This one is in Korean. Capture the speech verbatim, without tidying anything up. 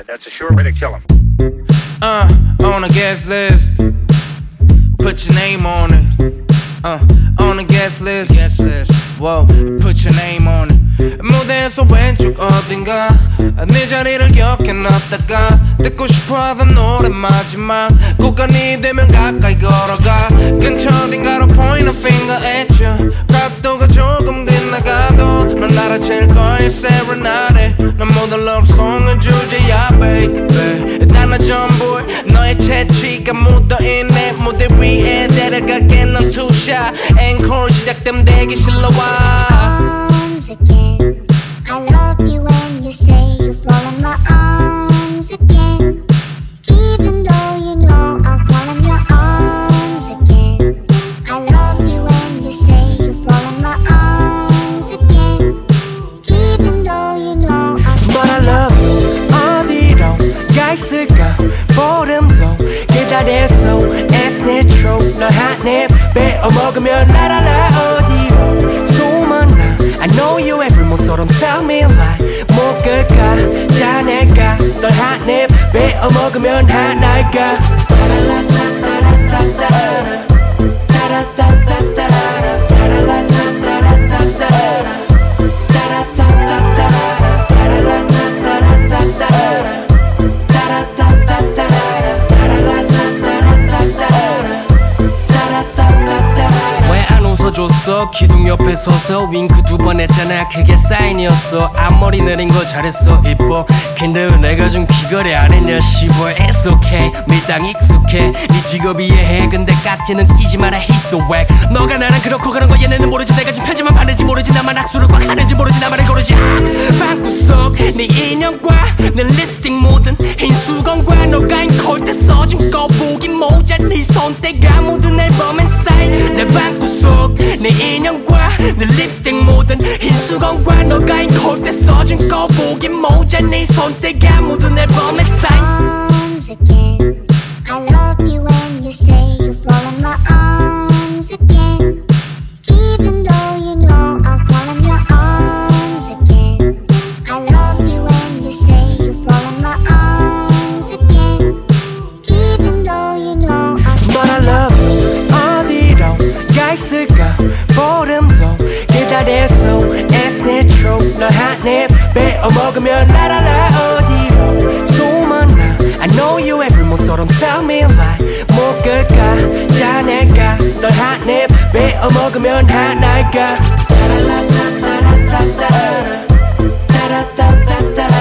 dead. That's a sure way to kill him. Uh, on a guest list. Put your name on it. Uh, on a guest list. Guest list. Whoa, put your name on it. 무대에서 왼쪽 어딘가 네 자리를 기억해 놨다가 듣고 싶어하던 노래 마지막 구간이 되면 가까이 걸어가 근처 어딘가로 point a finger at you 각도가 조금 빗나가도 넌 알아챌 거야 serenade 난 모든 love song은 주제야 baby 일단 나 전부 너의 채취가 묻어있네 무대 위에 데려가게 넌 투샷 앵콜 시작되면 대기실로 와 Again. I love you when you say you fall in my arms again. Even though you know I'll fall in your arms again. I love you when you say you fall in my arms again. Even though you know I'll fall But I love you 어디로 가 있을까 보름도 기다렸어 It's natural 널 한입 빼어먹으면 라라라 어디로 소문나 I know you every 모처럼 tell me lie 못 끌까 자네가 널 한입 빼어먹으면 하나가 따라라따따라따따라 따라따따따라 따라라따따라따따라 따라따따따라 따라라따따라따따라 따라따따따라 따라라따따라따따라 왜 안 웃어줬어 기둥 옆에 서서 윙크 두 번 했잖아 그게 사인이었어 앞머리 내린 거 잘했어 이뻐 근데 왜 내가 좀 귀걸이 안 했냐 시벌 It's okay 밀당 익숙해 네 직업이 이해해 근데 깍지는 끼지 마라 He's so wack 너가 나랑 그렇고 그런 거 얘네는 모르지 내가 좀 편지만 받는지 모르지 나만 악수를 꽉 하는지 모르지 나만을 고르지 방구석 네 인형과 내 립스틱 묻은 흰 수건과 너가 인콜 때 써준 거북이 모자 네 손때가 묻은 앨범엔 사인 내 방구석 내 인형과 내 립스틱 묻은 흰 수건과 너가 인콜 때 써준 거북이 모자 네 손때가 묻은 앨범에 사인 arms again. I love you when you say you fall in my arms again. Even though you know I'll fall in your arms again. I love you when you say you fall in my arms again. Even though you know I'll fall But I in your love you 어디로 가 있을까 보름도 기다렸어 It's natural 널 한입 빼어먹으면 라라라 어디로 소문나 I know you every 모처럼 tell me lie 못 끌까 자네가 널 한입 빼어먹으면 하나가 따라라따따라따따라 따라따따따라